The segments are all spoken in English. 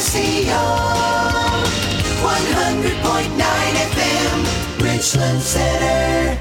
100.9 FM, Richland Center.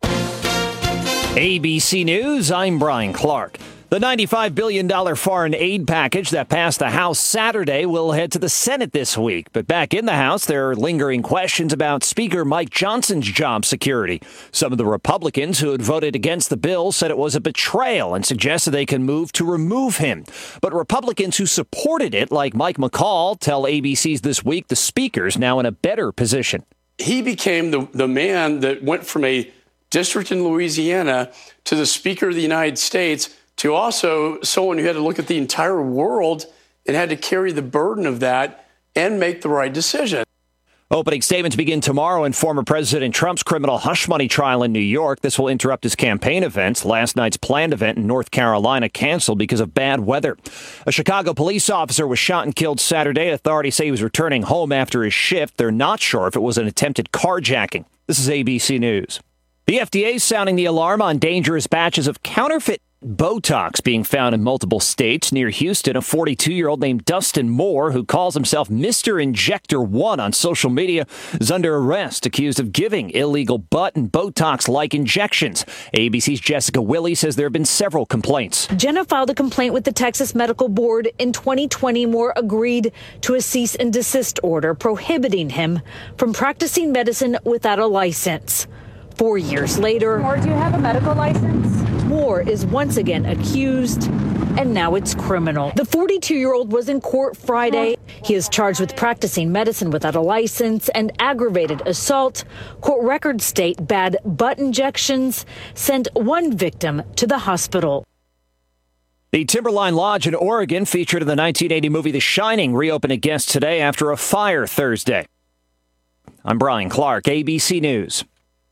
ABC News, I'm Brian Clark. The $95 billion foreign aid package that passed the House Saturday will head to the Senate this week. But back in the House, there are lingering questions about Speaker Mike Johnson's job security. Some of the Republicans who had voted against the bill said it was a betrayal and suggested they can move to remove him. But Republicans who supported it, like Mike McCall, tell ABC's This Week the Speaker's now in a better position. He became the man that went from a district in Louisiana to the Speaker of the United States, to also someone who had to look at the entire world and had to carry the burden of that and make the right decision. Opening statements begin tomorrow in former President Trump's criminal hush money trial in New York. This will interrupt his campaign events. Last night's planned event in North Carolina canceled because of bad weather. A Chicago police officer was shot and killed Saturday. Authorities say he was returning home after his shift. They're not sure if it was an attempted carjacking. This is ABC News. The FDA is sounding the alarm on dangerous batches of counterfeit Botox being found in multiple states. Near Houston, a 42-year-old named Dustin Moore, who calls himself Mr. Injector 1 on social media, is under arrest, accused of giving illegal butt and Botox-like injections. ABC's Jessica Willey says there have been several complaints. Jenna filed a complaint with the Texas Medical Board. In 2020, Moore agreed to a cease and desist order prohibiting him from practicing medicine without a license. 4 years later, Moore, do you have a medical license? Moore is once again accused, and now it's criminal. The 42-year-old was in court Friday. He is charged with practicing medicine without a license and aggravated assault. Court records state bad butt injections sent one victim to the hospital. The Timberline Lodge in Oregon, featured in the 1980 movie The Shining, reopened its guests today after a fire Thursday. I'm Brian Clark, ABC News.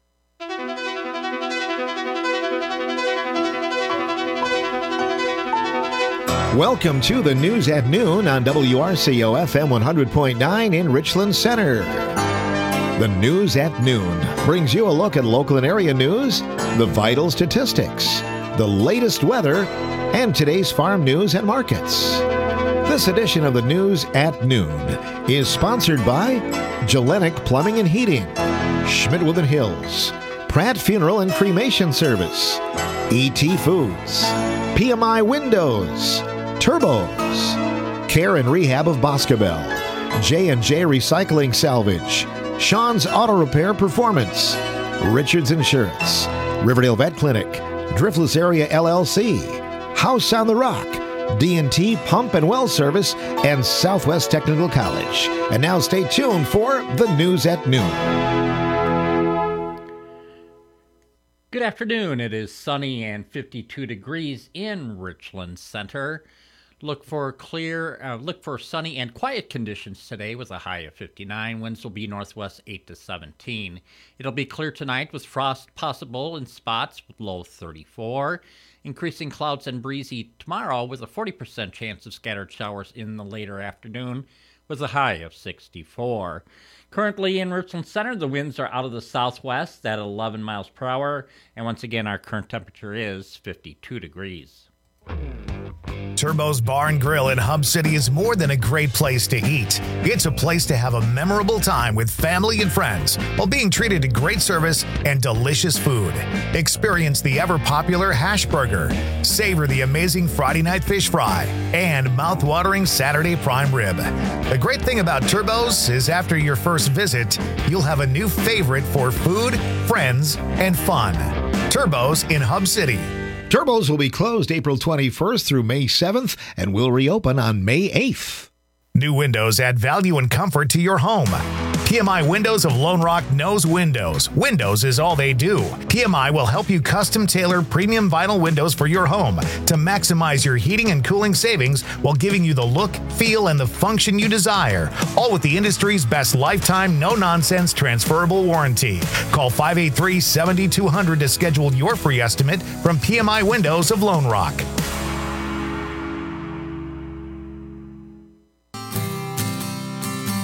Welcome to the News at Noon on WRCO FM 100.9 in Richland Center. The News at Noon brings you a look at local and area news, the vital statistics, the latest weather, and today's farm news and markets. This edition of the News at Noon is sponsored by Gelenic Plumbing and Heating, Schmidt Wood Hills, Pratt Funeral and Cremation Service, E.T. Foods, PMI Windows, Turbos, Care and Rehab of Boscobel, J&J Recycling Salvage, Sean's Auto Repair Performance, Richards Insurance, Riverdale Vet Clinic, Driftless Area LLC, House on the Rock, D&T Pump and Well Service, and Southwest Technical College. And now stay tuned for the News at Noon. Good afternoon. It is sunny and 52 degrees in Richland Center. Look for sunny and quiet conditions today with a high of 59. Winds will be northwest 8 to 17. It'll be clear tonight with frost possible in spots with low 34. Increasing clouds and breezy tomorrow with a 40% chance of scattered showers in the later afternoon with a high of 64. Currently in Richland Center, the winds are out of the southwest at 11 miles per hour. And once again, our current temperature is 52 degrees. Turbo's Bar and Grill in Hub City is more than a great place to eat. It's a place to have a memorable time with family and friends while being treated to great service and delicious food. Experience the ever-popular hash burger, savor the amazing Friday night fish fry, and mouth-watering Saturday prime rib. The great thing about Turbo's is after your first visit, you'll have a new favorite for food, friends, and fun. Turbo's in Hub City. Turbos will be closed April 21st through May 7th and will reopen on May 8th. New windows add value and comfort to your home. PMI Windows of Lone Rock knows windows. Windows is all they do. PMI will help you custom tailor premium vinyl windows for your home to maximize your heating and cooling savings while giving you the look, feel, and the function you desire. All with the industry's best lifetime, no-nonsense transferable warranty. Call 583-7200 to schedule your free estimate from PMI Windows of Lone Rock.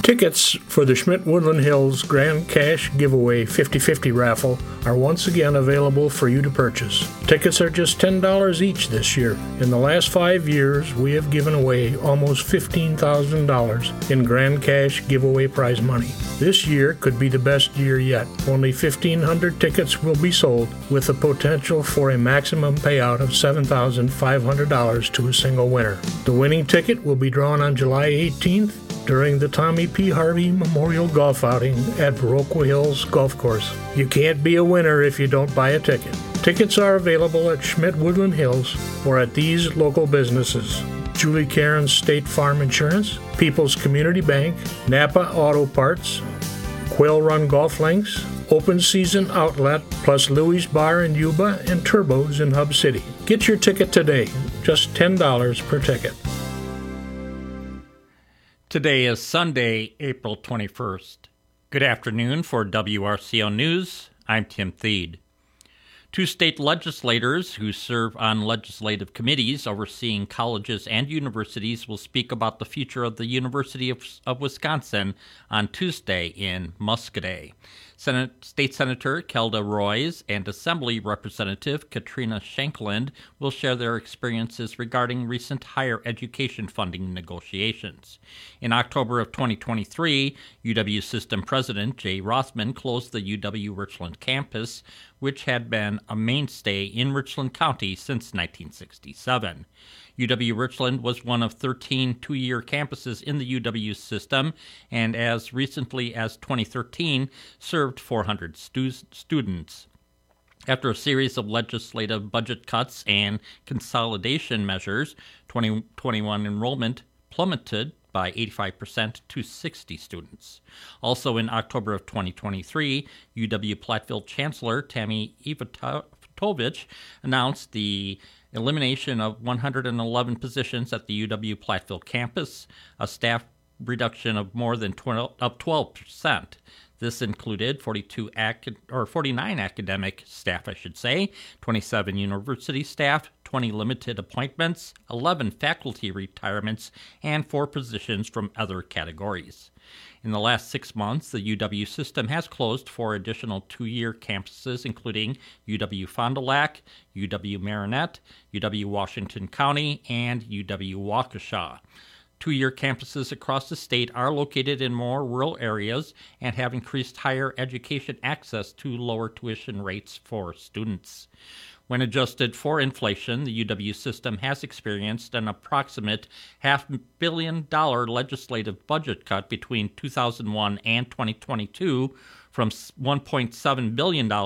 Tickets for the Schmidt Woodland Hills Grand Cash Giveaway 50/50 raffle are once again available for you to purchase. Tickets are just $10 each this year. In the last 5 years, we have given away almost $15,000 in Grand Cash Giveaway prize money. This year could be the best year yet. Only 1,500 tickets will be sold, with the potential for a maximum payout of $7,500 to a single winner. The winning ticket will be drawn on July 18th during the Tommy P. Harvey Memorial Golf Outing at Viroqua Hills Golf Course. You can't be a winner if you don't buy a ticket. Tickets are available at Schmidt Woodland Hills or at these local businesses: Julie Cairns State Farm Insurance, People's Community Bank, Napa Auto Parts, Quail Run Golf Links, Open Season Outlet, plus Louis Bar in Yuba and Turbos in Hub City. Get your ticket today, just $10 per ticket. Today is Sunday, April 21st. Good afternoon for WRCO News. I'm Tim Thied. 2 state legislators who serve on legislative committees overseeing colleges and universities will speak about the future of the University of Wisconsin on Tuesday in Muscoda. State Senator Kelda Roys and Assembly Representative Katrina Shankland will share their experiences regarding recent higher education funding negotiations. In October of 2023, UW System President Jay Rothman closed the UW Richland campus, which had been a mainstay in Richland County since 1967. UW Richland was one of 13 two-year campuses in the UW system, and as recently as 2013, served 400 students. After a series of legislative budget cuts and consolidation measures, 2021 enrollment plummeted by 85% to 60 students. Also in October of 2023, UW Platteville Chancellor Tammy Ivatovich announced the elimination of 111 positions at the UW Platteville campus, a staff reduction of more than 12%. This included 49 academic staff, 27 university staff, 20 limited appointments, 11 faculty retirements, and 4 positions from other categories. In the last 6 months, the UW system has closed 4 additional two-year campuses, including UW Fond du Lac, UW Marinette, UW Washington County, and UW Waukesha. Two-year campuses across the state are located in more rural areas and have increased higher education access to lower tuition rates for students. When adjusted for inflation, the UW system has experienced an approximate $500 million legislative budget cut between 2001 and 2022 from $1.7 billion to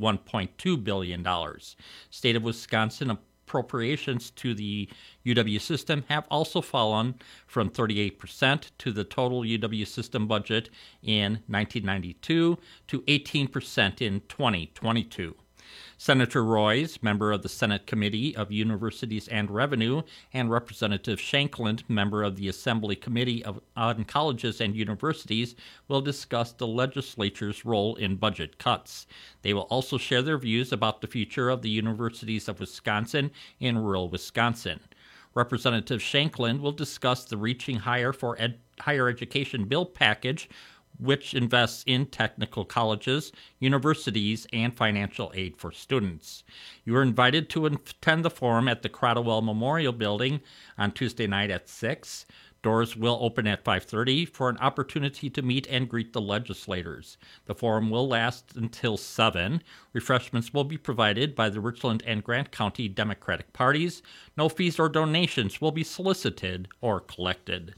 $1.2 billion. State of Wisconsin appropriations to the UW system have also fallen from 38% to the total UW system budget in 1992 to 18% in 2022. Senator Roys, member of the Senate Committee of Universities and Revenue, and Representative Shankland, member of the Assembly Committee on Colleges and Universities, will discuss the legislature's role in budget cuts. They will also share their views about the future of the universities of Wisconsin in rural Wisconsin. Representative Shankland will discuss the Reaching Higher for Higher Education bill package, which invests in technical colleges, universities, and financial aid for students. You are invited to attend the forum at the Cradwell Memorial Building on Tuesday night at 6. Doors will open at 5:30 for an opportunity to meet and greet the legislators. The forum will last until 7. Refreshments will be provided by the Richland and Grant County Democratic parties. No fees or donations will be solicited or collected.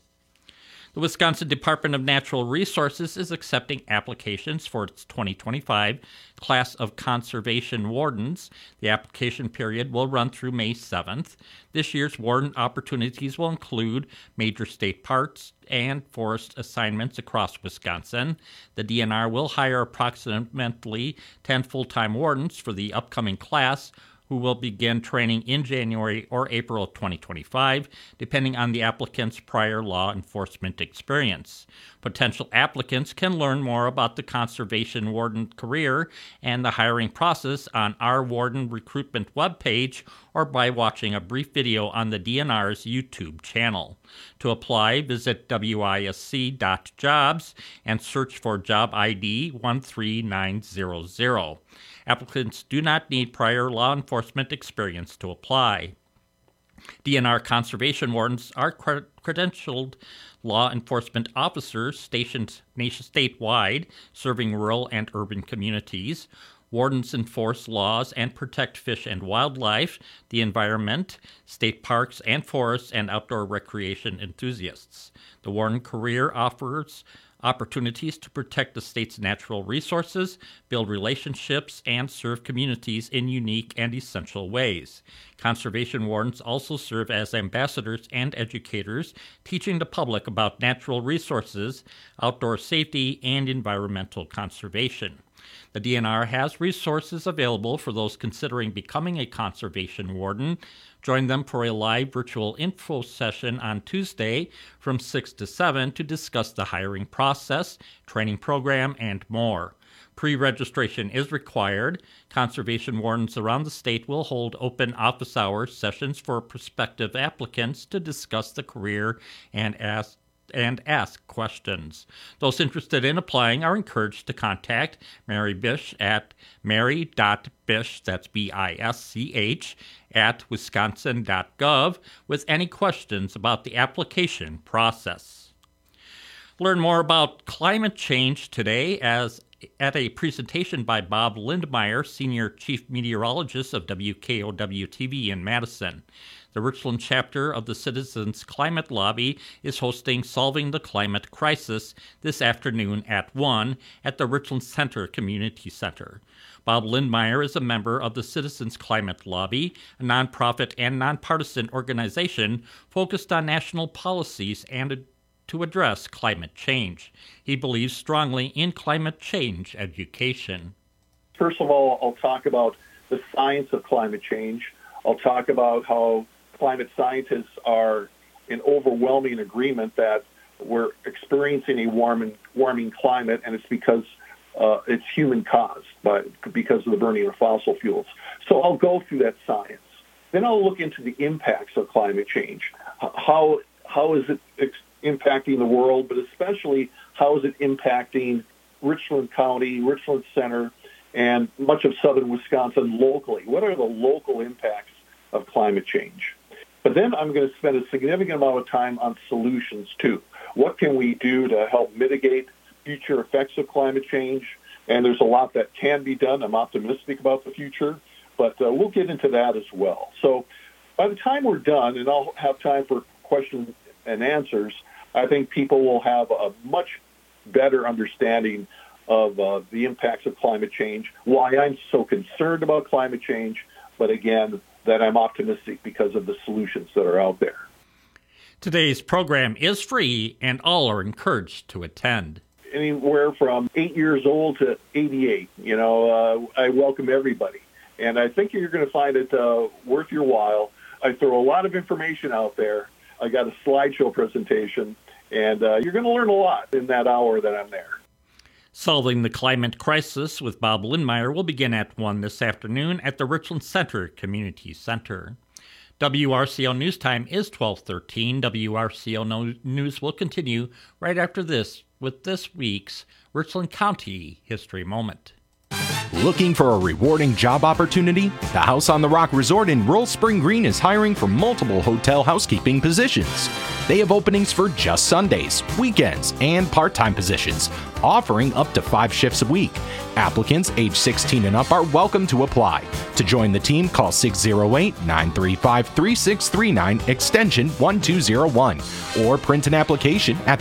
The Wisconsin Department of Natural Resources is accepting applications for its 2025 class of conservation wardens. The application period will run through May 7th. This year's warden opportunities will include major state parks and forest assignments across Wisconsin. The DNR will hire approximately 10 full-time wardens for the upcoming class. who will begin training in January or April of 2025, depending on the applicant's prior law enforcement experience. Potential applicants can learn more about the conservation warden career and the hiring process on our warden recruitment webpage or by watching a brief video on the DNR's YouTube channel. To apply, visit wisc.jobs and search for job ID 13900. Applicants do not need prior law enforcement experience to apply. DNR conservation wardens are credentialed law enforcement officers stationed statewide, serving rural and urban communities. Wardens enforce laws and protect fish and wildlife, the environment, state parks and forests, and outdoor recreation enthusiasts. The warden career offers opportunities to protect the state's natural resources, build relationships, and serve communities in unique and essential ways. Conservation wardens also serve as ambassadors and educators, teaching the public about natural resources, outdoor safety, and environmental conservation. The DNR has resources available for those considering becoming a conservation warden. Join them for a live virtual info session on Tuesday from 6 to 7 to discuss the hiring process, training program, and more. Pre-registration is required. Conservation wardens around the state will hold open office hours sessions for prospective applicants to discuss the career and ask questions. Those interested in applying are encouraged to contact Mary Bisch at mary.bisch, that's B-I-S-C-H, at wisconsin.gov with any questions about the application process. Learn more about climate change today at a presentation by Bob Lindmeier, Senior Chief Meteorologist of WKOW-TV in Madison. The Richland chapter of the Citizens Climate Lobby is hosting Solving the Climate Crisis this afternoon at 1 at the Richland Center Community Center. Bob Lindmeier is a member of the Citizens Climate Lobby, a nonprofit and nonpartisan organization focused on national policies and to address climate change. He believes strongly in climate change education. First of all, I'll talk about the science of climate change. I'll talk about how climate scientists are in overwhelming agreement that we're experiencing a warming climate, and it's because it's human caused, because of the burning of fossil fuels. So I'll go through that science. Then I'll look into the impacts of climate change. How is it impacting the world, but especially how is it impacting Richland County, Richland Center, and much of southern Wisconsin locally? What are the local impacts of climate change? But then I'm going to spend a significant amount of time on solutions, too. What can we do to help mitigate future effects of climate change? And there's a lot that can be done. I'm optimistic about the future, but we'll get into that as well. So by the time we're done, and I'll have time for questions and answers, I think people will have a much better understanding of the impacts of climate change, why I'm so concerned about climate change, but again, that I'm optimistic because of the solutions that are out there. Today's program is free, and all are encouraged to attend. Anywhere from 8 years old to 88, I welcome everybody. And I think you're going to find it worth your while. I throw a lot of information out there. I got a slideshow presentation, and you're going to learn a lot in that hour that I'm there. Solving the Climate Crisis with Bob Lindmeier will begin at 1 this afternoon at the Richland Center Community Center. WRCO News Time is 12:13. WRCO News will continue right after this with this week's Richland County History Moment. Looking for a rewarding job opportunity? The House on the Rock Resort in Rural Spring Green is hiring for multiple hotel housekeeping positions. They have openings for just Sundays, weekends, and part-time positions, offering up to 5 shifts a week. Applicants age 16 and up are welcome to apply. To join the team, call 608-935-3639, extension 1201, or print an application at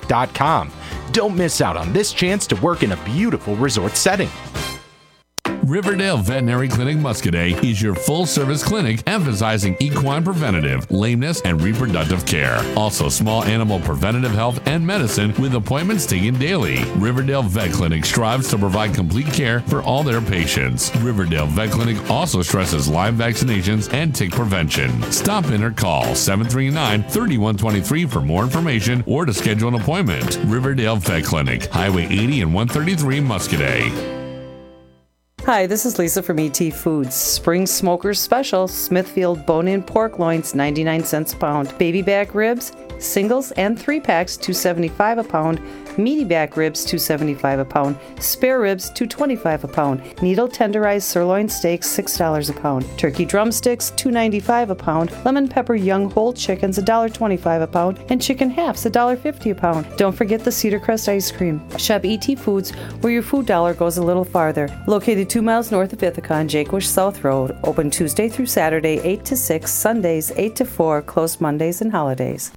thehouseontherock.com. Don't miss out on this chance to work in a beautiful resort setting. Riverdale Veterinary Clinic Muscadet is your full-service clinic emphasizing equine preventative, lameness, and reproductive care. Also, small animal preventative health and medicine with appointments taken daily. Riverdale Vet Clinic strives to provide complete care for all their patients. Riverdale Vet Clinic also stresses Lyme vaccinations and tick prevention. Stop in or call 739-3123 for more information or to schedule an appointment. Riverdale Vet Clinic, Highway 80 and 133 Muscadet. Hi, this is Lisa from ET Foods. Spring Smokers Special, Smithfield bone-in pork loins, 99 cents a pound. Baby back ribs, singles and 3-packs, $2.75 a pound. Meaty back ribs, $2.75 a pound. Spare ribs, $2.25 a pound. Needle tenderized sirloin steaks, $6 a pound. Turkey drumsticks, $2.95 a pound. Lemon pepper young whole chickens, $1.25 a pound. And chicken halves, $1.50 a pound. Don't forget the Cedar Crest ice cream. Shop ET Foods, where your food dollar goes a little farther. Located 2 miles north of Ithaca on Jakewish South Road. Open Tuesday through Saturday, 8 to 6, Sundays, 8 to 4, closed Mondays and holidays.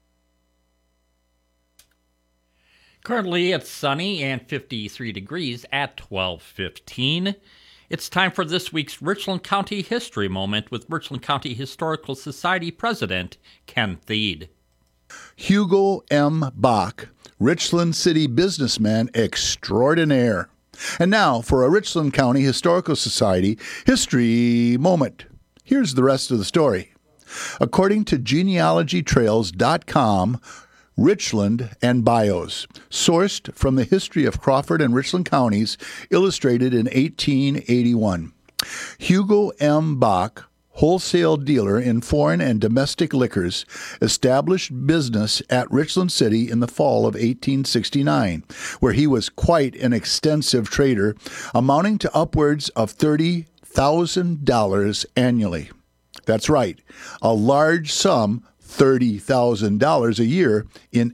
Currently, it's sunny and 53 degrees at 12:15. It's time for this week's Richland County History Moment with Richland County Historical Society President Ken Thiede. Hugo M. Bach, Richland City businessman extraordinaire. And now for a Richland County Historical Society History Moment. Here's the rest of the story. According to genealogytrails.com, Richland and Bios, sourced from the history of Crawford and Richland counties, illustrated in 1881. Hugo M. Bach, wholesale dealer in foreign and domestic liquors, established business at Richland City in the fall of 1869, where he was quite an extensive trader, amounting to upwards of $30,000 annually. That's right, a large sum, $30,000 a year in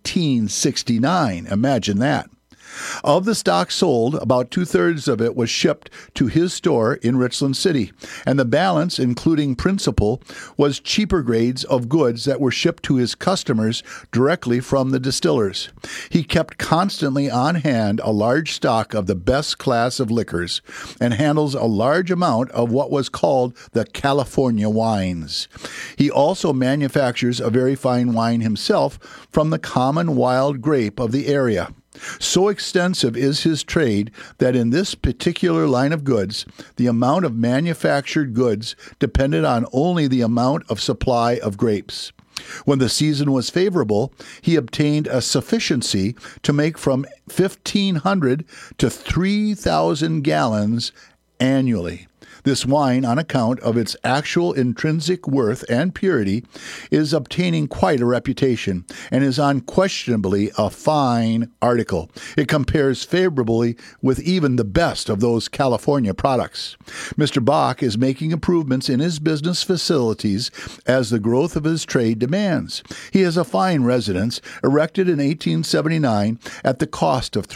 1869. Imagine that. Of the stock sold, about 2/3 of it was shipped to his store in Richland City, and the balance, including principal, was cheaper grades of goods that were shipped to his customers directly from the distillers. He kept constantly on hand a large stock of the best class of liquors and handles a large amount of what was called the California wines. He also manufactures a very fine wine himself from the common wild grape of the area. So extensive is his trade that in this particular line of goods, the amount of manufactured goods depended on only the amount of supply of grapes. When the season was favorable, he obtained a sufficiency to make from 1,500 to 3,000 gallons annually. This wine, on account of its actual intrinsic worth and purity, is obtaining quite a reputation and is unquestionably a fine article. It compares favorably with even the best of those California products. Mr. Bach is making improvements in his business facilities as the growth of his trade demands. He has a fine residence erected in 1879 at the cost of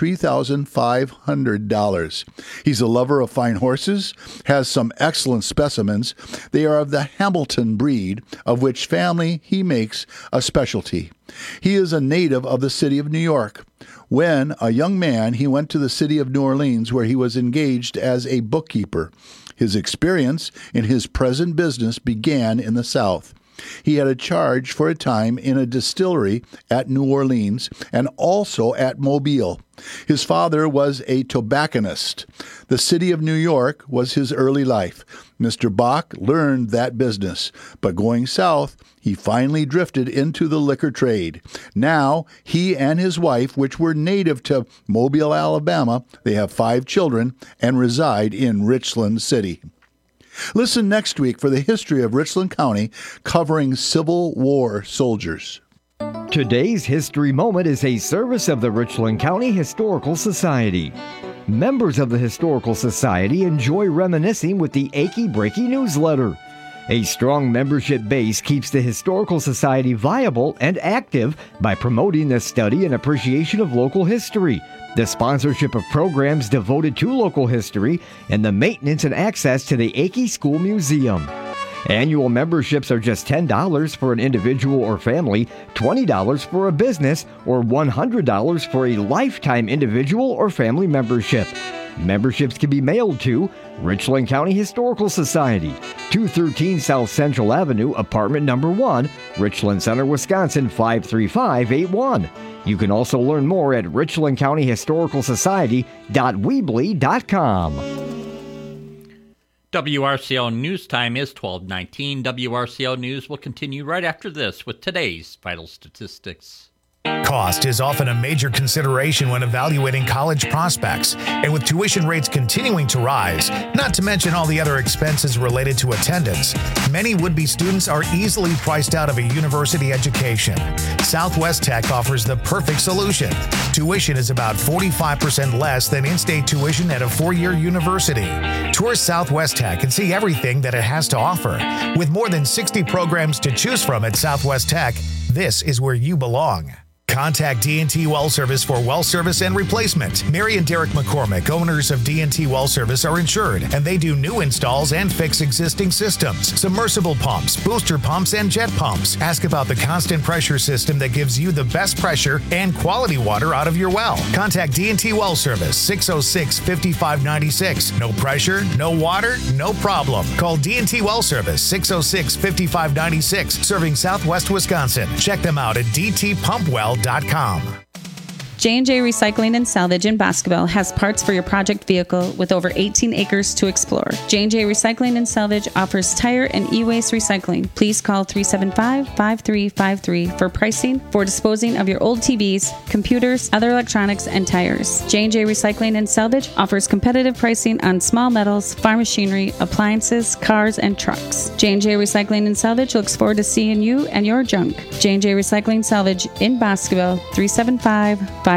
$3,500. He's a lover of fine horses, has some excellent specimens. They are of the Hamilton breed, of which family he makes a specialty. He is a native of the city of New York. When a young man, he went to the city of New Orleans, where he was engaged as a bookkeeper. His experience in his present business began in the South. He had a charge for a time in a distillery at New Orleans and also at Mobile. His father was a tobacconist. The city of New York was his early life. Mr. Bach learned that business, but going south, he finally drifted into the liquor trade. Now, he and his wife, which were native to Mobile, Alabama, they have 5 children and reside in Richland City. Listen next week for the history of Richland County, covering Civil War soldiers. Today's History Moment is a service of the Richland County Historical Society. Members of the Historical Society enjoy reminiscing with the Achy Breaky newsletter. A strong membership base keeps the Historical Society viable and active by promoting the study and appreciation of local history, the sponsorship of programs devoted to local history, and the maintenance and access to the Achy School Museum. Annual memberships are just $10 for an individual or family, $20 for a business, or $100 for a lifetime individual or family membership. Memberships can be mailed to Richland County Historical Society, 213 South Central Avenue, apartment number 1, Richland Center, Wisconsin 53581. You can also learn more at richlandcountyhistoricalsociety.weebly.com. WRCO News Time is 12:19. WRCO News will continue right after this with today's vital statistics. Cost is often a major consideration when evaluating college prospects, and with tuition rates continuing to rise, not to mention all the other expenses related to attendance, many would-be students are easily priced out of a university education. Southwest Tech offers the perfect solution. Tuition is about 45% less than in-state tuition at a four-year university. Tour Southwest Tech and see everything that it has to offer. With more than 60 programs to choose from at Southwest Tech, this is where you belong. Contact D&T Well Service for well service and replacement. Mary and Derek McCormick, owners of D&T Well Service, are insured, and they do new installs and fix existing systems, submersible pumps, booster pumps, and jet pumps. Ask about the constant pressure system that gives you the best pressure and quality water out of your well. Contact D&T Well Service, 606-5596. No pressure, no water, no problem. Call D&T Well Service, 606-5596, serving Southwest Wisconsin. Check them out at dtpumpwell.com. J&J Recycling and Salvage in Boscoville has parts for your project vehicle with over 18 acres to explore. J&J Recycling and Salvage offers tire and e-waste recycling. Please call 375-5353 for pricing for disposing of your old TVs, computers, other electronics, and tires. J&J Recycling and Salvage offers competitive pricing on small metals, farm machinery, appliances, cars, and trucks. J&J Recycling and Salvage looks forward to seeing you and your junk. J&J Recycling Salvage in Boscoville, 375-5353.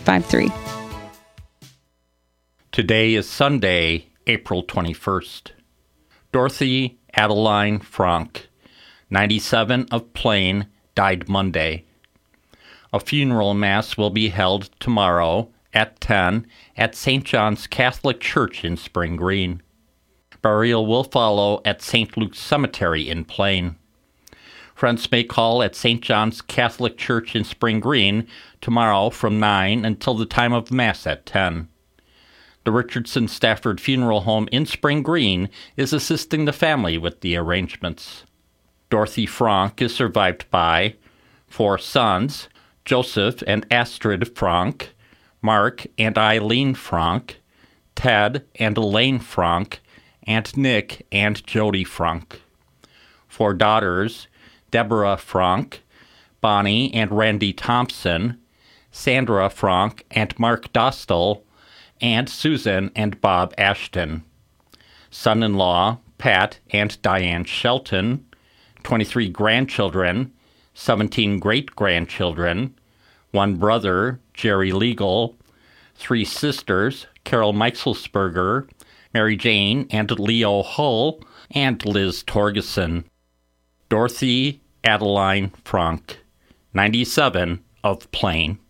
Today is Sunday, April 21st. Dorothy Adeline Frank, 97 of Plain, died Monday. A funeral mass will be held tomorrow at 10 at St. John's Catholic Church in Spring Green. Burial will follow at St. Luke's Cemetery in Plain. Friends may call at St. John's Catholic Church in Spring Green tomorrow from 9 until the time of Mass at 10. The Richardson Stafford Funeral Home in Spring Green is assisting the family with the arrangements. Dorothy Frank is survived by 4 sons, Joseph and Astrid Frank, Mark and Eileen Frank, Ted and Elaine Frank, and Nick and Jody Frank. 4 daughters, Deborah Frank, Bonnie and Randy Thompson, Sandra Frank and Mark Dostal, and Susan and Bob Ashton. Son-in-law, Pat and Diane Shelton, 23 grandchildren, 17 great-grandchildren, 1 brother, Jerry Legal, 3 sisters, Carol Meichelsberger, Mary Jane and Leo Hull, and Liz Torgeson. Dorothy Adeline Frank, 97 of Plain.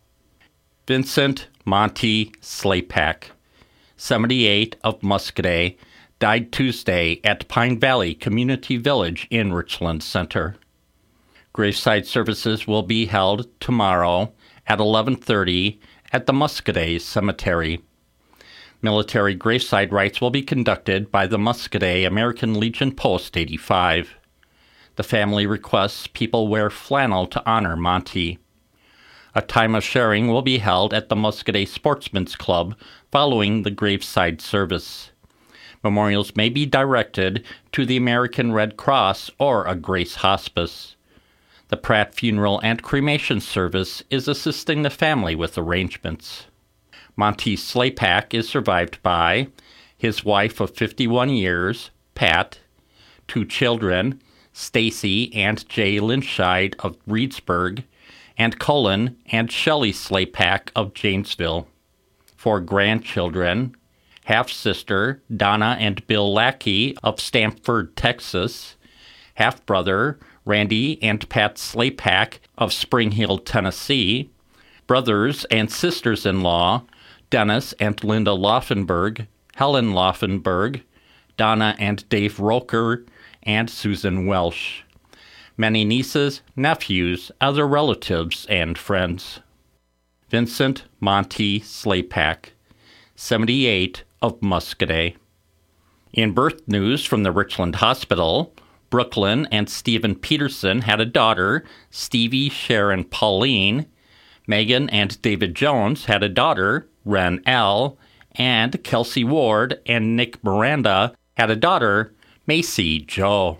Vincent Monty Slapak, 78 of Muscadet, died Tuesday at Pine Valley Community Village in Richland Center. Graveside services will be held tomorrow at 11:30 at the Muscadet Cemetery. Military graveside rites will be conducted by the Muscadet American Legion Post 85. The family requests people wear flannel to honor Monty. A time of sharing will be held at the Muscadet Sportsman's Club following the graveside service. Memorials may be directed to the American Red Cross or a Grace Hospice. The Pratt Funeral and Cremation Service is assisting the family with arrangements. Monty Slapak is survived by his wife of 51 years, Pat, 2 children, Stacy and Jay Lynchide of Reedsburg, and Cullen and Shelley Slapak of Janesville. 4 grandchildren, half-sister Donna and Bill Lackey of Stamford, Texas, half-brother Randy and Pat Slapak of Spring Hill, Tennessee, brothers and sisters-in-law Dennis and Linda Laufenberg, Helen Laufenberg, Donna and Dave Roker, and Susan Welsh. Many nieces, nephews, other relatives, and friends. Vincent Monty Slapak, 78 of Muscadet. In birth news from the Richland Hospital, Brooklyn and Stephen Peterson had a daughter, Stevie Sharon Pauline. Megan and David Jones had a daughter, Ren L., and Kelsey Ward and Nick Miranda had a daughter, Macy Jo.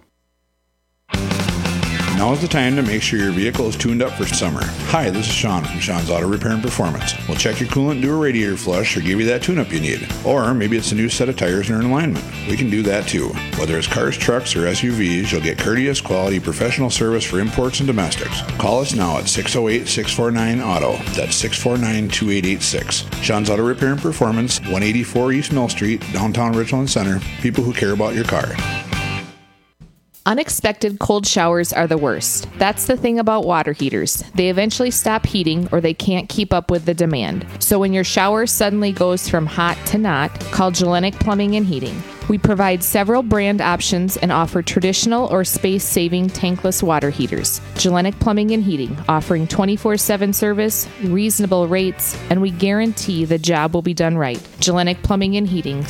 Now is the time to make sure your vehicle is tuned up for summer. Hi, this is Sean from Sean's Auto Repair and Performance. We'll check your coolant, do a radiator flush, or give you that tune-up you need. Or maybe it's a new set of tires and an alignment. We can do that too. Whether it's cars, trucks, or SUVs, you'll get courteous, quality, professional service for imports and domestics. Call us now at 608-649-AUTO. That's 649-2886. Sean's Auto Repair and Performance, 184 East Mill Street, downtown Richland Center. People who care about your car. Unexpected cold showers are the worst. That's the thing about water heaters. They eventually stop heating or they can't keep up with the demand. So when your shower suddenly goes from hot to not, call Gellenic Plumbing and Heating. We provide several brand options and offer traditional or space-saving tankless water heaters. Gellenic Plumbing and Heating, offering 24/7 service, reasonable rates, and we guarantee the job will be done right. Gellenic Plumbing and Heating,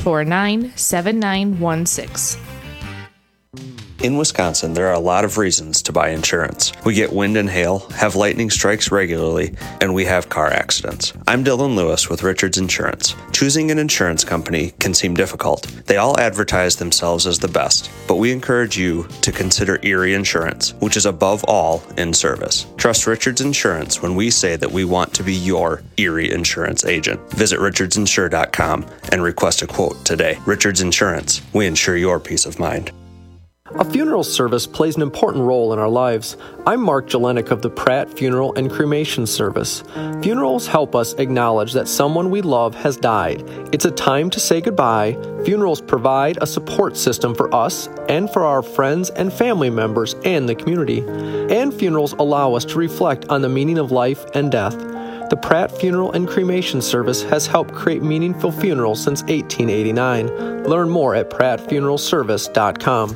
649-7916. In Wisconsin, there are a lot of reasons to buy insurance. We get wind and hail, have lightning strikes regularly, and we have car accidents. I'm Dylan Lewis with Richards Insurance. Choosing an insurance company can seem difficult. They all advertise themselves as the best, but we encourage you to consider Erie Insurance, which is above all in service. Trust Richards Insurance when we say that we want to be your Erie Insurance agent. Visit richardsinsure.com and request a quote today. Richards Insurance, we insure your peace of mind. A funeral service plays an important role in our lives. I'm Mark Jelinek of the Pratt Funeral and Cremation Service. Funerals help us acknowledge that someone we love has died. It's a time to say goodbye. Funerals provide a support system for us and for our friends and family members and the community. And funerals allow us to reflect on the meaning of life and death. The Pratt Funeral and Cremation Service has helped create meaningful funerals since 1889. Learn more at prattfuneralservice.com.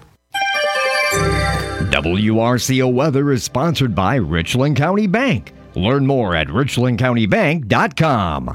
WRCO Weather is sponsored by Richland County Bank. Learn more at richlandcountybank.com.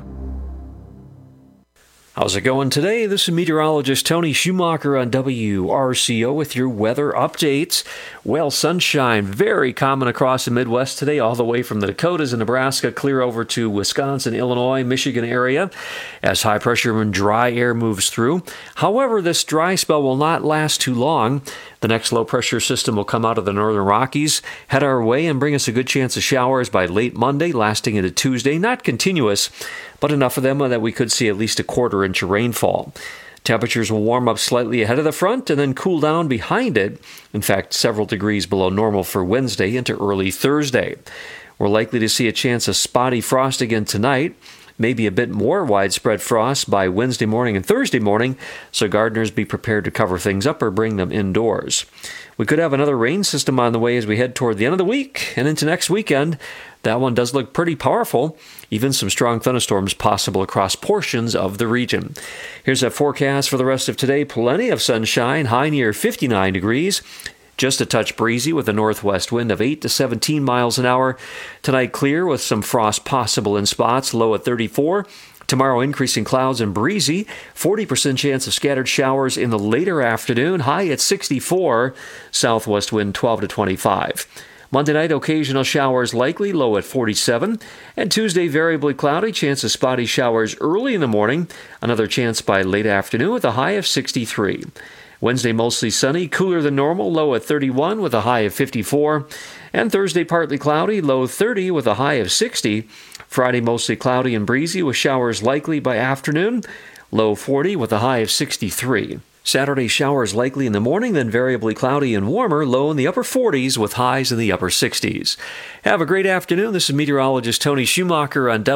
How's it going today? This is meteorologist Tony Schumacher on WRCO with your weather updates. Well, sunshine, very common across the Midwest today, all the way from the Dakotas and Nebraska, clear over to Wisconsin, Illinois, Michigan area, as high pressure and dry air moves through. However, this dry spell will not last too long. The next low pressure system will come out of the northern Rockies, head our way, and bring us a good chance of showers by late Monday, lasting into Tuesday. Not continuous, but enough of them that we could see at least a quarter-inch of rainfall. Temperatures will warm up slightly ahead of the front and then cool down behind it. In fact, several degrees below normal for Wednesday into early Thursday. We're likely to see a chance of spotty frost again tonight. Maybe a bit more widespread frost by Wednesday morning and Thursday morning, so gardeners be prepared to cover things up or bring them indoors. We could have another rain system on the way as we head toward the end of the week and into next weekend. That one does look pretty powerful. Even some strong thunderstorms possible across portions of the region. Here's a forecast for the rest of today. Plenty of sunshine, high near 59 degrees. Just a touch breezy with a northwest wind of 8 to 17 miles an hour. Tonight clear with some frost possible in spots, low at 34. Tomorrow increasing clouds and breezy. 40% chance of scattered showers in the later afternoon, high at 64. Southwest wind 12 to 25. Monday night, occasional showers likely, low at 47. And Tuesday, variably cloudy, chance of spotty showers early in the morning. Another chance by late afternoon with a high of 63. Wednesday, mostly sunny, cooler than normal, low at 31 with a high of 54. And Thursday, partly cloudy, low 30 with a high of 60. Friday, mostly cloudy and breezy with showers likely by afternoon, low 40 with a high of 63. Saturday, showers likely in the morning, then variably cloudy and warmer, low in the upper 40s with highs in the upper 60s. Have a great afternoon. This is meteorologist Tony Schumacher on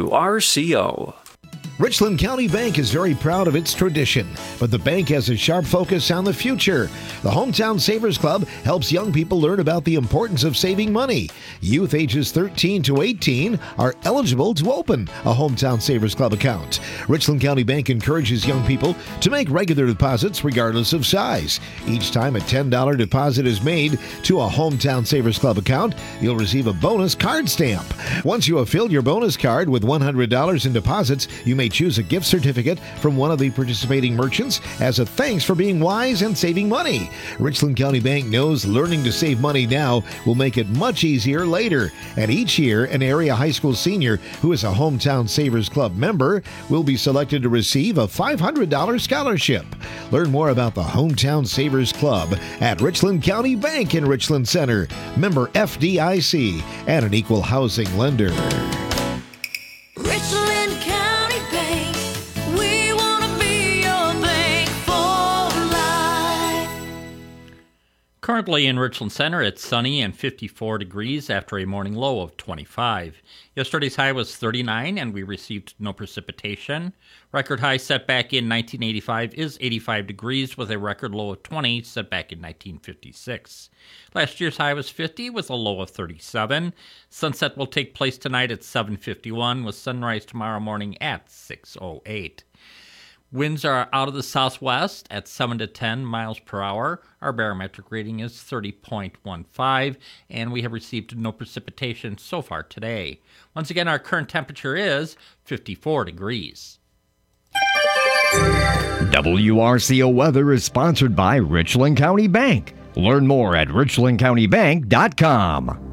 WRCO. Richland County Bank is very proud of its tradition, but the bank has a sharp focus on the future. The Hometown Savers Club helps young people learn about the importance of saving money. Youth ages 13 to 18 are eligible to open a Hometown Savers Club account. Richland County Bank encourages young people to make regular deposits regardless of size. Each time a $10 deposit is made to a Hometown Savers Club account, you'll receive a bonus card stamp. Once you have filled your bonus card with $100 in deposits, you may may choose a gift certificate from one of the participating merchants as a thanks for being wise and saving money. Richland County Bank knows learning to save money now will make it much easier later. And each year, an area high school senior who is a Hometown Savers Club member will be selected to receive a $500 scholarship. Learn more about the Hometown Savers Club at Richland County Bank in Richland Center. Member FDIC and an equal housing lender. Richland County Bank, we want to be your bank for life. Currently in Richland Center, it's sunny and 54 degrees after a morning low of 25. Yesterday's high was 39, and we received no precipitation. Record high set back in 1985 is 85 degrees with a record low of 20 set back in 1956. Last year's high was 50 with a low of 37. Sunset will take place tonight at 7:51 with sunrise tomorrow morning at 6:08. Winds are out of the southwest at 7 to 10 miles per hour. Our barometric reading is 30.15, and we have received no precipitation so far today. Once again, our current temperature is 54 degrees. WRCO Weather is sponsored by Richland County Bank. Learn more at richlandcountybank.com.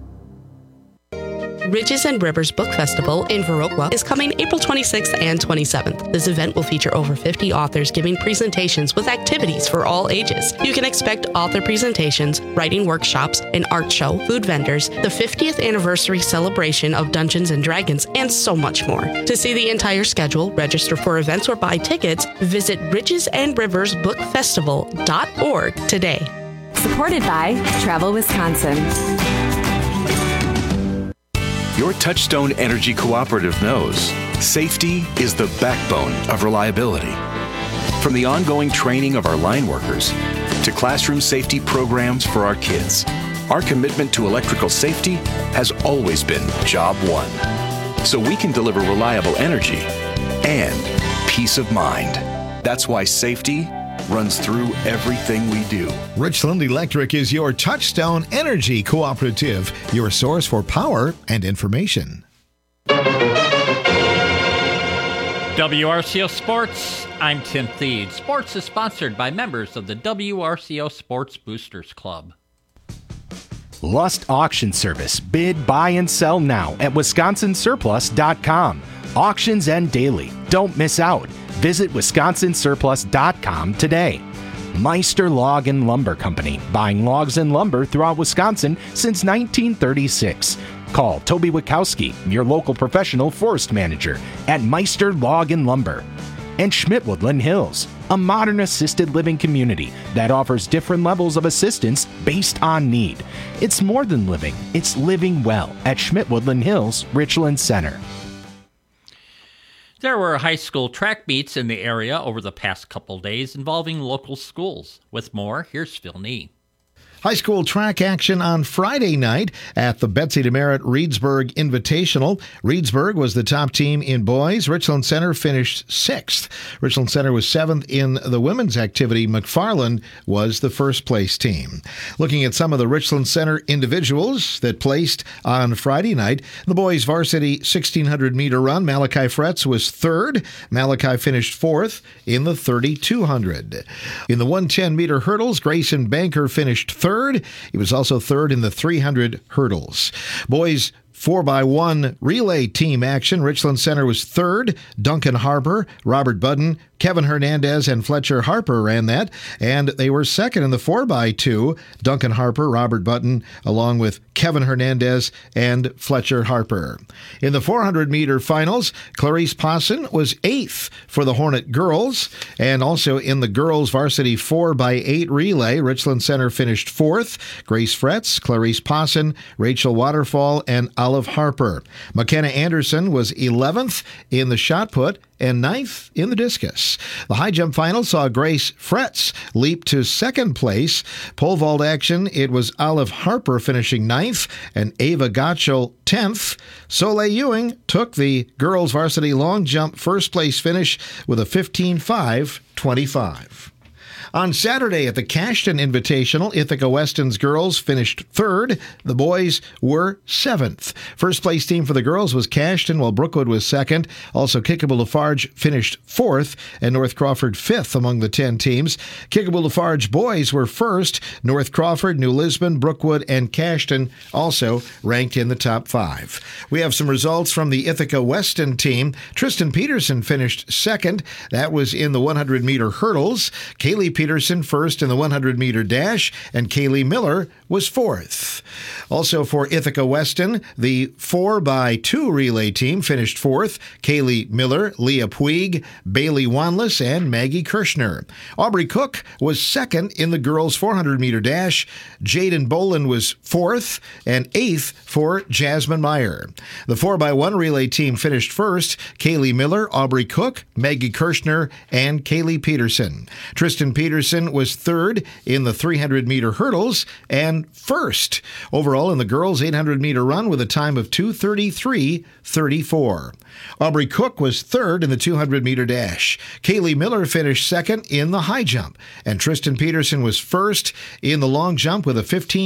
Ridges and Rivers Book Festival in Viroqua is coming April 26th and 27th. This event will feature over 50 authors giving presentations with activities for all ages. You can expect author presentations, writing workshops, an art show, food vendors, the 50th anniversary celebration of Dungeons & Dragons, and so much more. To see the entire schedule, register for events, or buy tickets, visit ridgesandriversbookfestival.org today. Supported by Travel Wisconsin. Your Touchstone Energy Cooperative knows safety is the backbone of reliability. From the ongoing training of our line workers to classroom safety programs for our kids, our commitment to electrical safety has always been job one. So we can deliver reliable energy and peace of mind. That's why safety runs through everything we do. Richland Electric is your Touchstone Energy Cooperative, your source for power and information. WRCO Sports, I'm Tim Thede. Sports is sponsored by members of the WRCO Sports Boosters Club. Lust Auction Service. Bid, buy, and sell now at WisconsinSurplus.com. Auctions end daily. Don't miss out. Visit WisconsinSurplus.com today. Meister Log and Lumber Company, buying logs and lumber throughout Wisconsin since 1936. Call Toby Wachowski, your local professional forest manager, at Meister Log and Lumber. And Schmidt-Woodland Hills, a modern assisted living community that offers different levels of assistance based on need. It's more than living, it's living well at Schmidt-Woodland Hills, Richland Center. There were high school track meets in the area over the past couple days involving local schools. With more, here's Phil Nee. High school track action on Friday night at the Betsy DeMeritt Reedsburg Invitational. Reedsburg was the top team in boys. Richland Center finished 6th. Richland Center was 7th in the women's activity. McFarland was the first place team. Looking at some of the Richland Center individuals that placed on Friday night, the boys varsity 1600-meter run, Malachi Fretz was 3rd. Malachi finished 4th in the 3200. In the 110-meter hurdles, Grayson Banker finished 3rd. He was also 3rd in the 300 hurdles. Boys 4x1 relay team action. Richland Center was 3rd. Duncan Harper, Robert Budden, Kevin Hernandez, and Fletcher Harper ran that. And they were 2nd in the 4x2. Duncan Harper, Robert Budden, along with Kevin Hernandez and Fletcher Harper. In the 400-meter finals, Clarice Posson was 8th for the Hornet girls. And also in the girls varsity 4x8 relay, Richland Center finished 4th. Grace Fretz, Clarice Posson, Rachel Waterfall, and Olive Harper. McKenna Anderson was 11th in the shot put and 9th in the discus. The high jump final saw Grace Fretz leap to 2nd place. Pole vault action, it was Olive Harper finishing 9th and Ava Gottschall 10th. Soleil Ewing took the girls varsity long jump first place finish with a 15.5.25. On Saturday at the Cashton Invitational, Ithaca Weston's girls finished third. The boys were seventh. First place team for the girls was Cashton, while Brookwood was second. Also, Kickapoo Lafarge finished fourth, and North Crawford fifth among the 10 teams. Kickapoo Lafarge boys were first. North Crawford, New Lisbon, Brookwood, and Cashton also ranked in the top 5. We have some results from the Ithaca Weston team. Tristan Peterson finished second. That was in the 100-meter hurdles. Kaylee Peterson first in the 100-meter dash, and Kaylee Miller was fourth. Also for Ithaca Weston, the 4x2 relay team finished fourth. Kaylee Miller, Leah Puig, Bailey Wanless, and Maggie Kirschner. Aubrey Cook was second in the girls' 400-meter dash. Jaden Boland was fourth, and eighth for Jasmine Meyer. The 4x1 relay team finished first. Kaylee Miller, Aubrey Cook, Maggie Kirschner, and Kaylee Peterson. Tristan Peterson was third in the 300-meter hurdles and first overall in the girls' 800-meter run with a time of 2:33.34. Aubrey Cook was third in the 200-meter dash. Kaylee Miller finished second in the high jump, and Tristan Peterson was first in the long jump with a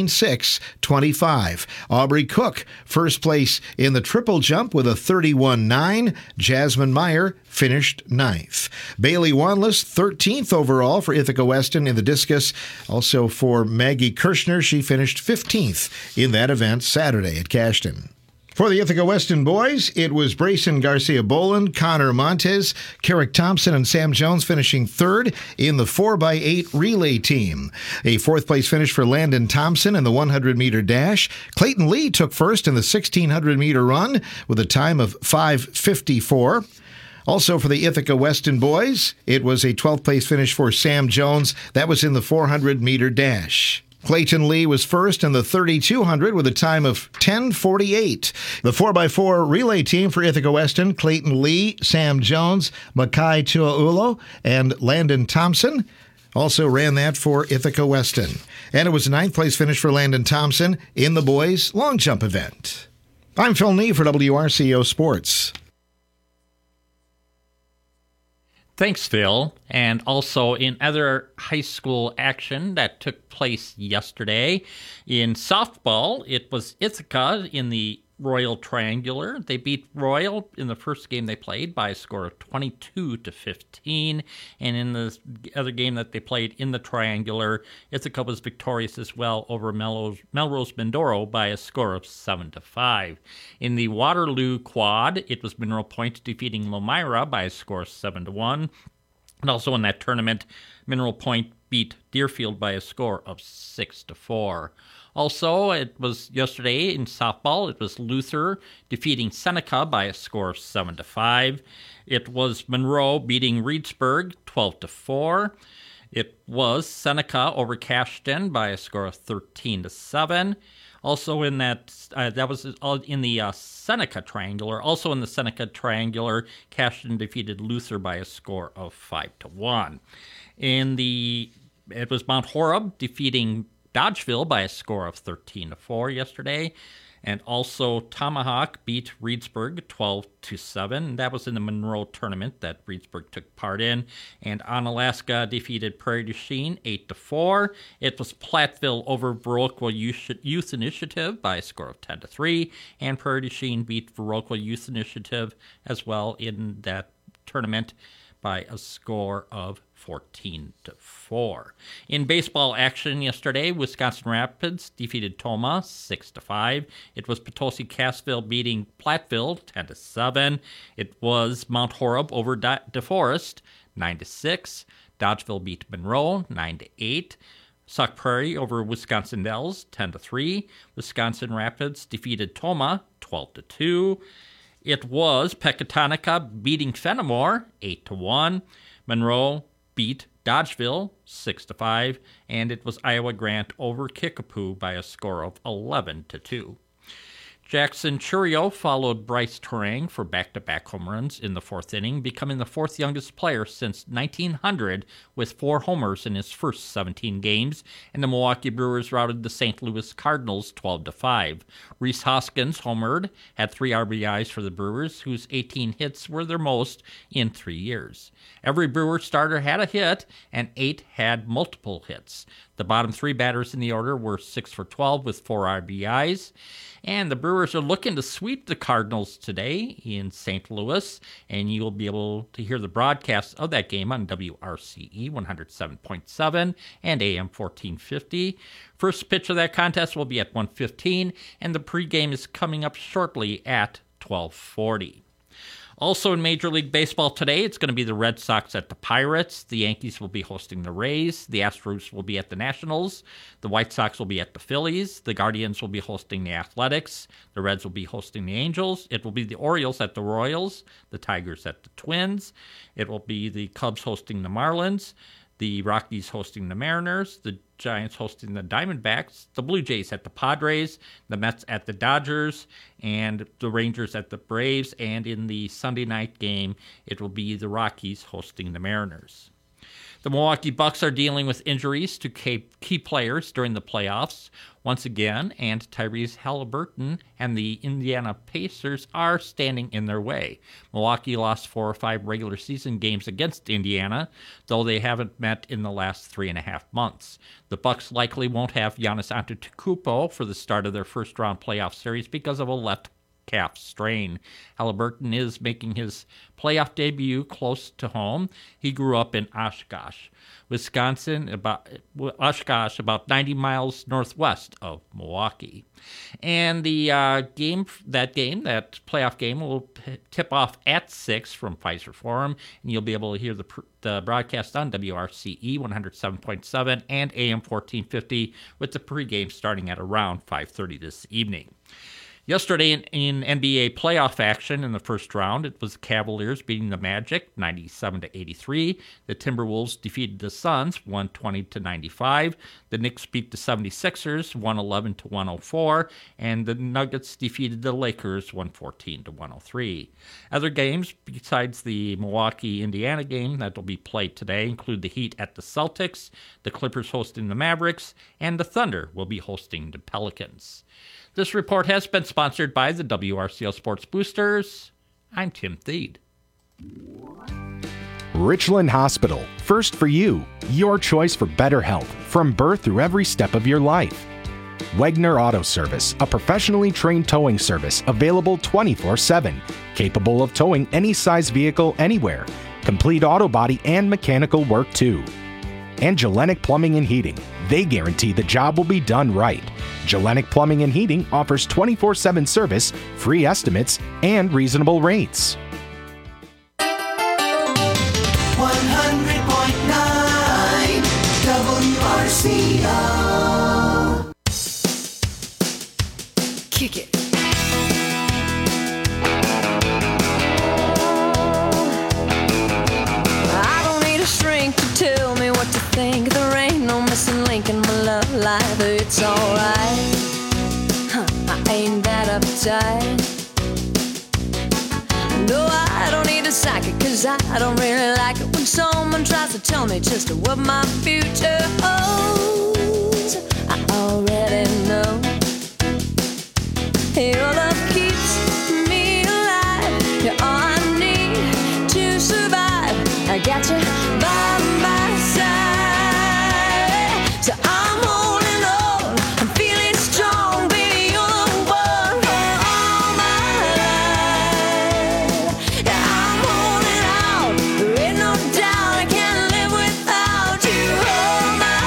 15:6.25. Aubrey Cook first place in the triple jump with a 31.9. Jasmine Meyer finished ninth. Bailey Wanless, 13th overall for Ithaca Weston in the discus. Also for Maggie Kirschner, she finished 15th in that event Saturday at Cashton. For the Ithaca Weston boys, it was Brayson Garcia Boland, Connor Montez, Carrick Thompson, and Sam Jones finishing third in the 4x8 relay team. A fourth place finish for Landon Thompson in the 100-meter dash. Clayton Lee took first in the 1600-meter run with a time of 5:54. Also for the Ithaca Weston boys, it was a 12th place finish for Sam Jones. That was in the 400-meter dash. Clayton Lee was first in the 3200 with a time of 10:48. The 4x4 relay team for Ithaca Weston, Clayton Lee, Sam Jones, Makai Tuaulo, and Landon Thompson also ran that for Ithaca Weston. And it was a 9th place finish for Landon Thompson in the boys' long jump event. I'm Phil Nee for WRCO Sports. Thanks, Phil. And also in other high school action that took place yesterday, in softball, it was Ithaca in the Royal Triangular. They beat Royal in the first game they played by a score of 22-15. And in the other game that they played in the Triangular, Ithaca was victorious as well over Melrose Mindoro by a score of 7-5. In the Waterloo Quad, it was Mineral Point defeating Lomira by a score of 7-1. And also in that tournament, Mineral Point beat Deerfield by a score of 6-4. Also, it was yesterday in softball, it was Luther defeating Seneca by a score of 7-5. It was Monroe beating Reedsburg 12-4. It was Seneca over Cashton by a score of 13-7. Also in that was in the Seneca Triangular. Also in the Seneca Triangular, Cashton defeated Luther by a score of 5-1. It was Mount Horeb defeating Dodgeville by a score of 13-4 yesterday. And also Tomahawk beat Reedsburg 12-7. That was in the Monroe tournament that Reedsburg took part in. And Onalaska defeated Prairie du Chien 8-4. It was Platteville over Viroqua Youth Initiative by a score of 10-3. And Prairie du Chien beat Viroqua Youth Initiative as well in that tournament by a score of 14-4. In baseball action yesterday, Wisconsin Rapids defeated Toma 6-5. It was Potosi Cassville beating Platteville 10-7. It was Mount Horeb over DeForest 9-6. Dodgeville beat Monroe 9-8. Sauk Prairie over Wisconsin Dells 10-3. Wisconsin Rapids defeated Toma 12-2. It was Pecatonica beating Fenimore 8-1. Monroe beat Dodgeville 6-5, and it was Iowa Grant over Kickapoo by a score of 11-2. Jackson Chourio followed Bryce Terang for back-to-back home runs in the fourth inning, becoming the fourth youngest player since 1900 with 4 homers in his first 17 games, and the Milwaukee Brewers routed the St. Louis Cardinals 12-5. Rhys Hoskins homered, had 3 RBIs for the Brewers, whose 18 hits were their most in 3 years. Every Brewer starter had a hit, and 8 had multiple hits. The bottom 3 batters in the order were 6 for 12 with 4 RBIs. And the Brewers are looking to sweep the Cardinals today in St. Louis, and you'll be able to hear the broadcast of that game on WRCE 107.7 and AM 1450. First pitch of that contest will be at 1:15, and the pregame is coming up shortly at 12:40. Also in Major League Baseball today, it's going to be the Red Sox at the Pirates. The Yankees will be hosting the Rays. The Astros will be at the Nationals. The White Sox will be at the Phillies. The Guardians will be hosting the Athletics. The Reds will be hosting the Angels. It will be the Orioles at the Royals. The Tigers at the Twins. It will be the Cubs hosting the Marlins. The Rockies hosting the Mariners, the Giants hosting the Diamondbacks, the Blue Jays at the Padres, the Mets at the Dodgers, and the Rangers at the Braves. And in the Sunday night game, it will be the hosting the Mariners. The Milwaukee Bucks are dealing with injuries to key players during the playoffs once again, and Tyrese Halliburton and the Indiana Pacers are standing in their way. Milwaukee lost 4 or 5 regular season games against Indiana, though they haven't met in the last 3.5 months. The Bucks likely won't have Giannis Antetokounmpo for the start of their first-round playoff series because of a left calf strain. Halliburton is making his playoff debut close to home. He grew up in Oshkosh, Wisconsin, about 90 miles northwest of Milwaukee. And the that playoff game will tip off at 6 from Pfizer Forum, and you'll be able to hear the broadcast on WRCE 107.7 and AM 1450 with the pregame starting at around 5:30 this evening. Yesterday in NBA playoff action in the first round, it was the Cavaliers beating the Magic 97-83. The Timberwolves defeated the Suns 120-95. The Knicks beat the 76ers 111-104, and the Nuggets defeated the Lakers 114-103. Other games besides the Milwaukee-Indiana game that will be played today include the Heat at the Celtics, the Clippers hosting the Mavericks, and the Thunder will be hosting the Pelicans. This report has been sponsored by the WRCO Sports Boosters. I'm Tim Thede. Richland Hospital. First for you. Your choice for better health from birth through every step of your life. Wegner Auto Service, a professionally trained towing service available 24/7, capable of towing any size vehicle anywhere. Complete auto body and mechanical work too. And Jelenic Plumbing and Heating. They guarantee the job will be done right. Jelenic Plumbing and Heating offers 24/7 service, free estimates, and reasonable rates. 100.9 WRCO. Kick it. I don't need a shrink to tell me what to think. There ain't no missing link in my love life. It's alright. I ain't that uptight. No, I don't need a psychic, cause I don't really like it when someone tries to tell me just what my future holds. I already know. Your love keeps me alive. You're all I need to survive. I got you by my side. So I'm holding on, I'm feeling strong. Baby, you're the one for all my life. Yeah, I'm holding out, there ain't no doubt I can't live without you all my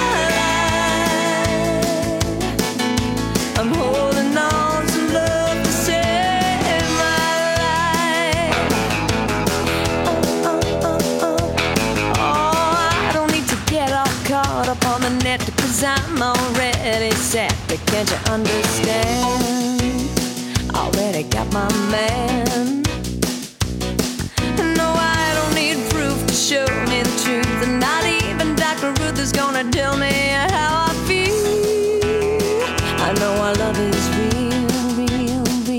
life. I'm holding on to love to save my life. Oh, I don't need to get all caught up on the net, cause I'm already set. But can't you understand? Already got my man. No, I don't need proof to show me the truth, and not even Dr. Ruth is gonna tell me how I feel. I know our love is real, real, real.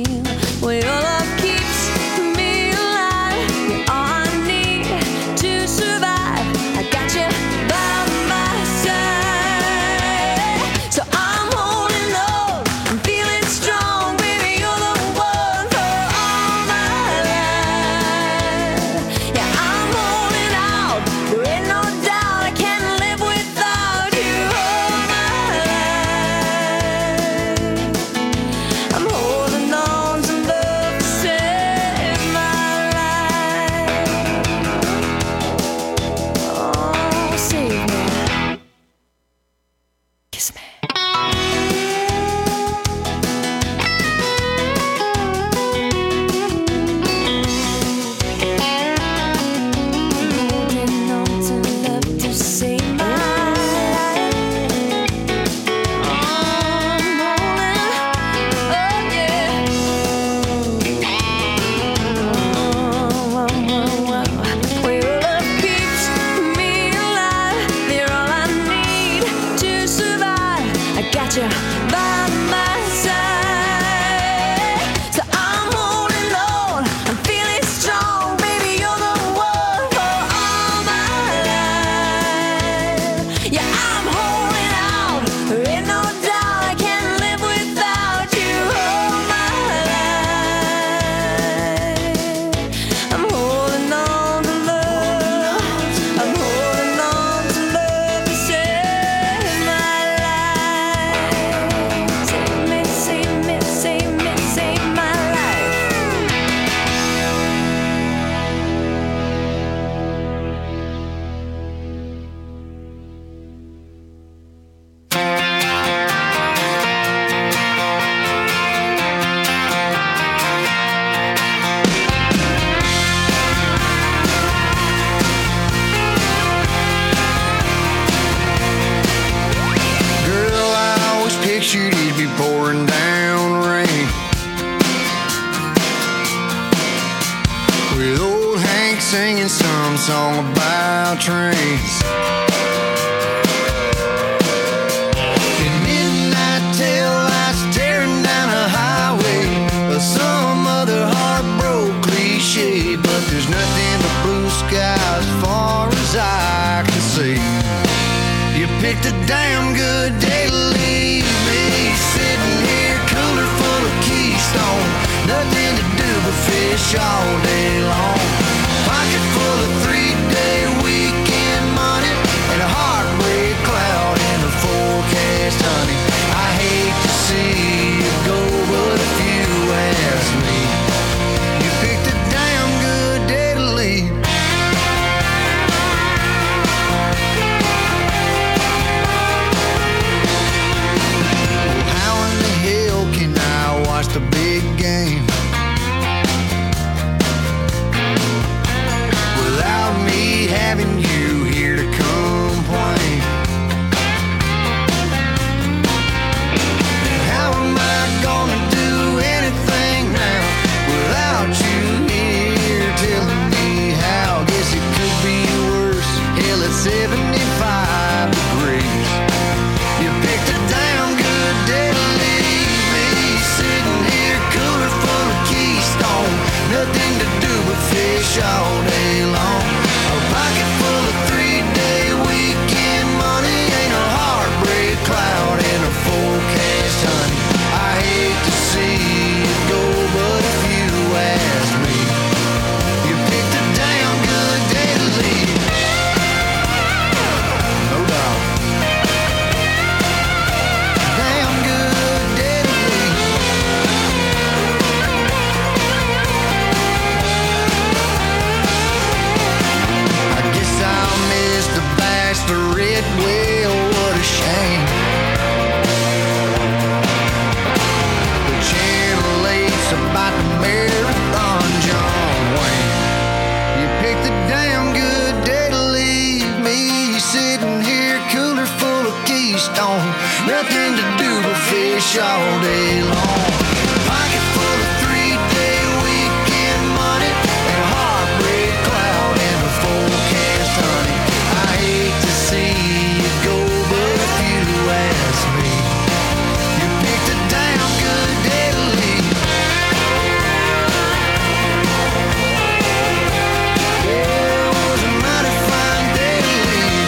without you by my side. So I'm holding on, I'm feeling strong, baby, you're the one for all my life. Yeah, I'm holding out, there ain't no doubt I can't live without you all my life. I'm holding on to love, I'm holding on to love to save my life. Save me, save me, save my life. Girl, I always pictured it'd be pouring down rain, with old Hank singing some song about trains. In midnight tail lights tearing down a highway, or some other heartbroken cliche, but there's nothing but blue sky as far as I can see. You picked a damn good day to leave me, sitting here cooler full of Keystone, nothing to do but fish all day long. Pocket full of 3-day weekend money and a heartbreak cloud in the forecast, honey. I hate to see you go, but if you ask me, you picked a damn good day to leave. How in the hell can I watch the big game without me having you here to complain? How am I gonna do anything now without you here telling me how? Guess it could be worse. Hell, it's 75 degrees. You picked a damn good day to leave me, sitting here cooler full of Keystone, nothing to do but fish all day long. A pocket full of 3-day weekend money, ain't a heartbreak cloud in a forecast, honey. I hate to see you go, but if you ask me, you picked a damn good day to leave. No doubt. Damn good day to leave. I guess I'll miss the bachelorette. Well, what a shame. The Channel 8's about the marathon, John Wayne. You picked a damn good day to leave me, sitting here cooler full of Keystone, nothing to do but fish all day long. Pocket full of 3-day weekend money and a heartbreak cloud in the forecast, honey. I hate to see you go, but if you ask me, you picked a damn good day to leave. Yeah, it was a mighty fine day to leave.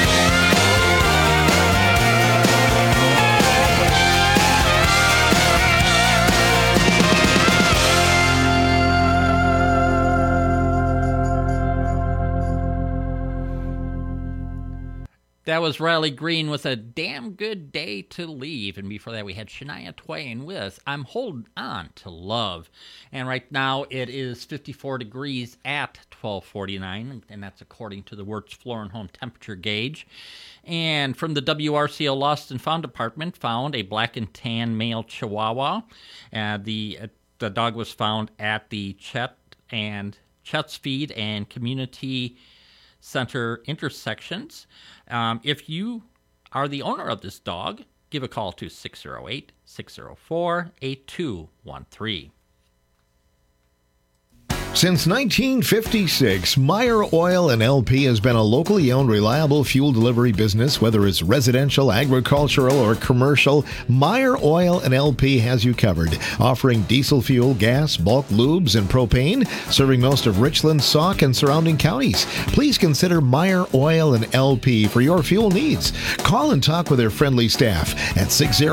That was Riley Green with A Damn Good Day to Leave. And before that, we had Shania Twain with I'm Holding On to Love. And right now, it is 54 degrees at 12:49, and that's according to the Wirtz Floor and Home temperature gauge. And from the WRCO Lost and Found Department, found a black and tan male Chihuahua. The dog was found at the Chet's Feed and Community Center intersections. If you are the owner of this dog, give a call to 608-604-8213. Since 1956, Meyer Oil and LP has been a locally owned, reliable fuel delivery business. Whether it's residential, agricultural, or commercial, Meyer Oil and LP has you covered. Offering diesel fuel, gas, bulk lubes, and propane, serving most of Richland, Sauk, and surrounding counties. Please consider Meyer Oil and LP for your fuel needs. Call and talk with their friendly staff at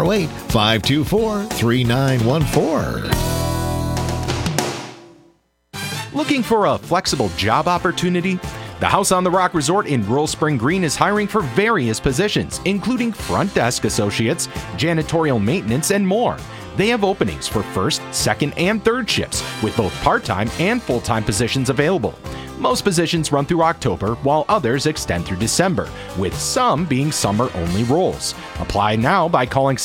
608-524-3914. Looking for a flexible job opportunity? The House on the Rock Resort in Rural Spring Green is hiring for various positions, including front desk associates, janitorial maintenance, and more. They have openings for first, second, and third shifts, with both part-time and full-time positions available. Most positions run through October, while others extend through December, with some being summer-only roles. Apply now by calling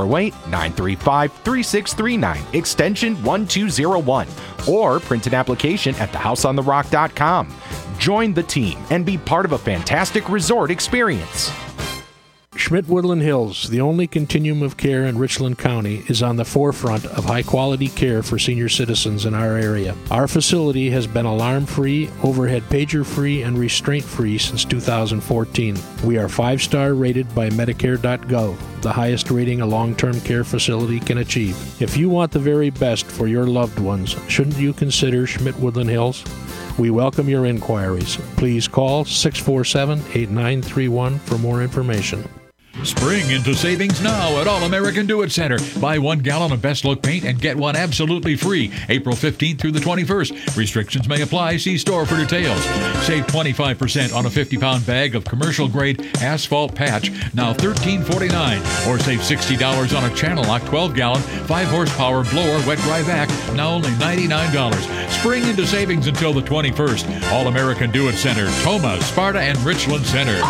608-935-3639, extension 1201, or print an application at thehouseontherock.com. Join the team and be part of a fantastic resort experience. Schmidt-Woodland Hills, the only continuum of care in Richland County, is on the forefront of high-quality care for senior citizens in our area. Our facility has been alarm-free, overhead pager-free, and restraint-free since 2014. We are 5-star rated by Medicare.gov, the highest rating a long-term care facility can achieve. If you want the very best for your loved ones, shouldn't you consider Schmidt-Woodland Hills? We welcome your inquiries. Please call 647-8931 for more information. Spring into savings now at All American Do-It Center. Buy 1 gallon of Best Look paint and get one absolutely free. April 15th through the 21st. Restrictions may apply. See store for details. Save 25% on a 50-pound bag of commercial-grade asphalt patch, now $13.49. Or save $60 on a Channel Lock 12-gallon, 5-horsepower blower wet dry vac, now only $99. Spring into savings until the 21st. All American Do-It Center, Toma, Sparta, and Richland Center.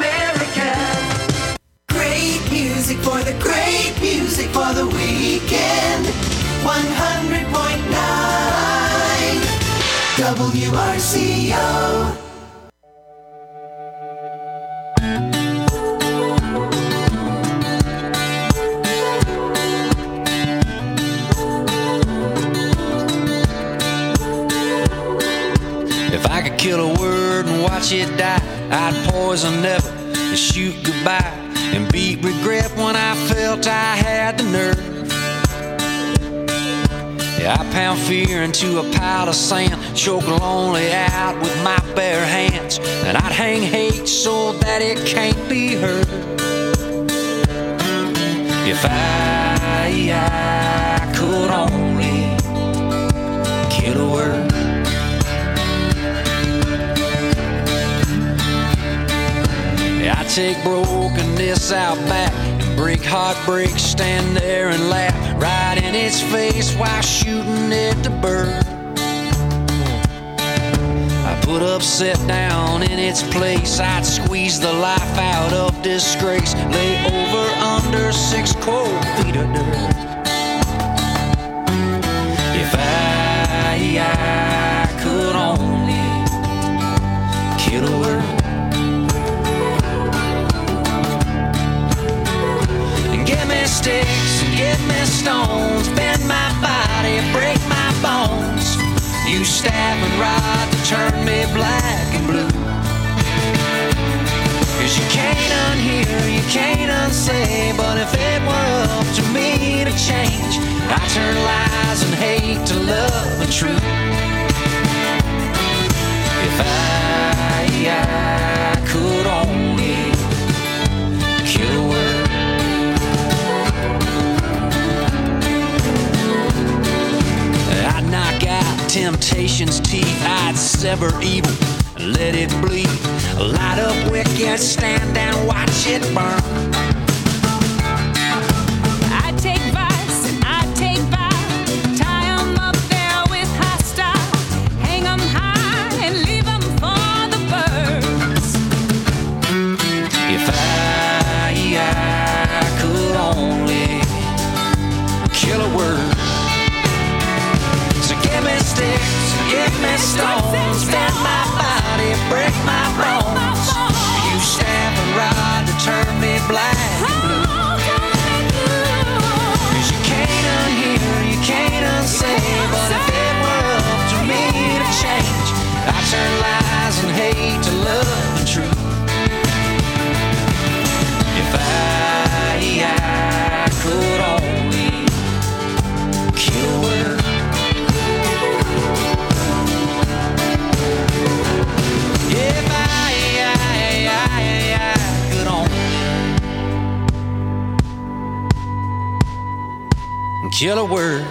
Music for the great music for the weekend. 100.9 WRCO. If I could kill a word and watch it die, I'd poison never and shoot goodbye and beat regret when I felt I had the nerve. Yeah, I pound fear into a pile of sand, choke lonely out with my bare hands, and I'd hang hate so that it can't be heard. If I could only kill a word. I take brokenness out back and break heartbreak, stand there and laugh right in its face while shooting it to bird. I put upset down in its place, I'd squeeze the life out of disgrace, lay over under 6 cold feet of dirt. If I could only kill a word. Sticks and give me stones, bend my body, break my bones. Use staff and rod to turn me black and blue. 'Cause you can't unhear, you can't unsay, but if it were up to me to change, I'd turn lies and hate to love and truth. If I could only kill a word. I'd knock out temptation's teeth, I'd sever evil and let it bleed. Light up wicked, stand and watch it burn. I'd take vice and I'd take vice, tie 'em up there with high style, hang 'em high and leave 'em for the birds. If I could only kill a word. Give me sticks, give me stones, bend my body, break my bones. You staff and rod to turn me black and blue. 'Cause you can't unhear, you can't unsay, but if it were up to me to and kill a word.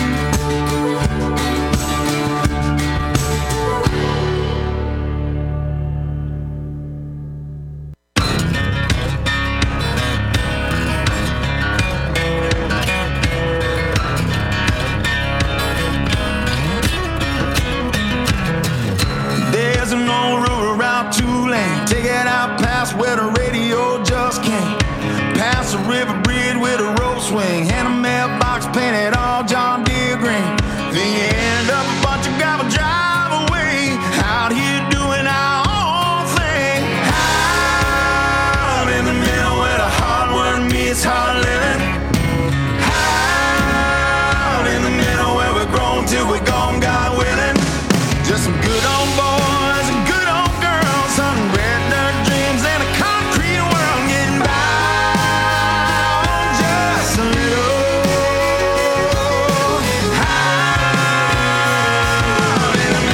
There's an old road around Tulane. Take it out past where the radio just came. Past the river bridge with a rope swing. And a mailbox painted all John Deere green. Then you end up a bunch of gravel drive away. Out here doing our own thing. Out in the middle where the hard work meets hard living. Out in the middle where we're grown till we're gone, God willing. Just some good old boys and good old girls, some red dirt dreams and a concrete world getting by on just a little. Out in the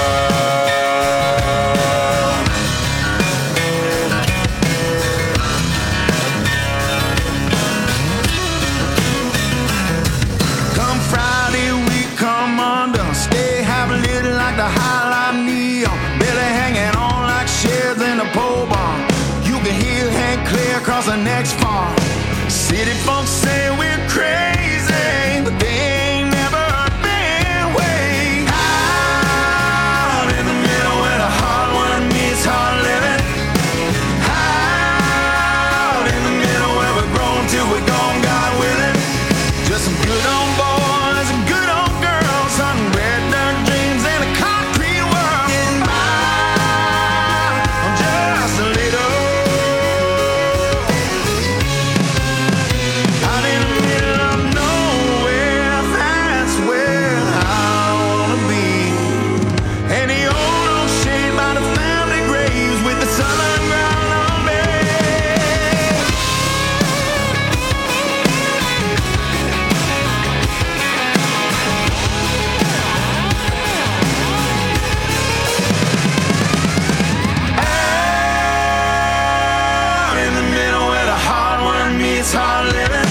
middle. Come Friday, we come undone. Stay half lit like the highlight neon. Belly hanging on like sheds in a pole barn. You can hear Hank clear across the next farm. City folks say we're crazy, but they ain't never been way. Out in the middle where the hard work meets hard living. Out in the middle where we're grown till we're gone, God willing. Just some good old boys and good old girls, some red dirt dreams and a concrete world getting by on just a little. Out in the middle of nowhere, that's where I wanna be. And the old oak shade by the family graves with the southern ground on me. Out in the middle where the hard work meets hard living.